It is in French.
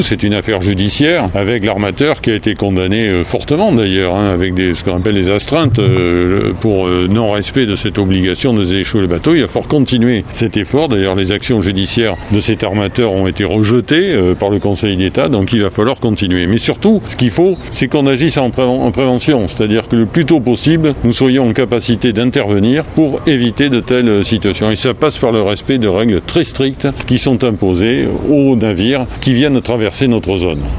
C'est une affaire judiciaire avec l'armateur qui a été condamné fortement d'ailleurs, avec ce qu'on appelle les astreintes pour non-respect de cette obligation de échouer le bateau. Il va falloir continuer cet effort. D'ailleurs, les actions judiciaires de cet armateur ont été rejetées par le Conseil d'État, donc il va falloir continuer. Mais surtout, ce qu'il faut, c'est qu'on agisse en prévention, c'est-à-dire que le plus tôt possible, nous soyons en capacité d'intervenir pour éviter de telles situations. Et ça passe par le respect de règles très strictes qui sont imposées aux navires qui viennent traverser notre zone.